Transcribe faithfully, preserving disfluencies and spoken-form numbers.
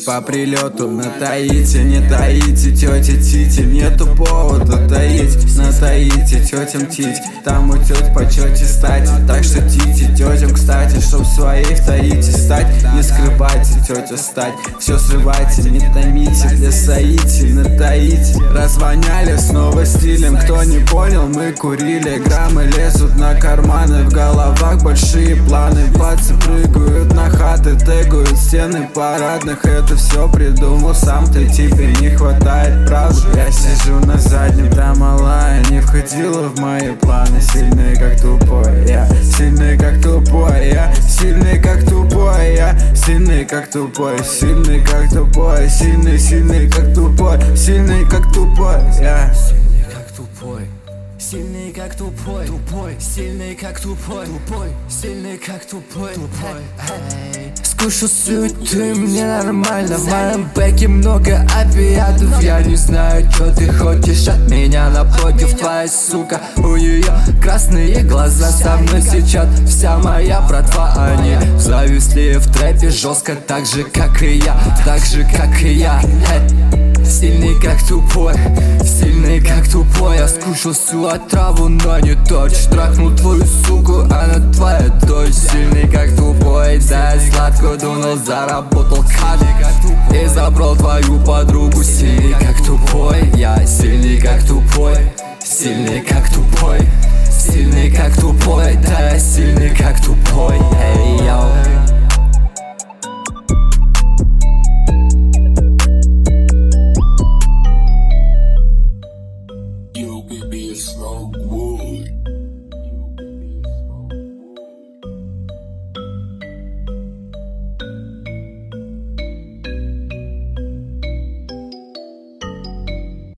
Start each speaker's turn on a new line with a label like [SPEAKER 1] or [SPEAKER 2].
[SPEAKER 1] по прилету на Таити. Не таите, тетя Тити, нету повода таить. На Таити, тетям тить, там у тет по чете стати. Так что тити, тетям кстати, чтоб своей в Таити стать. Не скрывайте, тетя стать, все срывайте, не томите. Для Саити, на Таити развоняли снова стилем. Кто не понял, мы курили. Граммы лезут на карманы, в головах большие планы. Пацы прыгают на хаты, тегают стены парадных. Это все придумал сам ты, тебе не хватает правды. Я сижу на заднем, та малая не входила в мои планы. Сильный как тупой я, сильный как тупой я, сильный как тупой я, сильный как тупой, сильный как тупой, сильный, сильный как тупой, сильный как тупой я.
[SPEAKER 2] Сильный как тупой, сильный как тупой, тупой, сильный как тупой, тупой, сильный как тупой, тупой. Скушу суеты, мне нормально. В моем бэке много опиатов. Я не знаю, что ты хочешь от меня. Напротив, твоя сука, у нее красные глаза. Со мной сейчас вся моя братва. Они зависли в трэпе жестко, так же как и я, так же как и я. Сильный как тупой, сильный как тупой. Я скушал всю отраву, но не точь. Трахнул твою суку, она твоя дочь. Сильный как тупой, да я сладко дунул, заработал кадик и забрал твою подругу. Сильный как тупой, я сильный как тупой, сильный как тупой, сильный как тупой, да я сильный как тупой. Эй, йоу.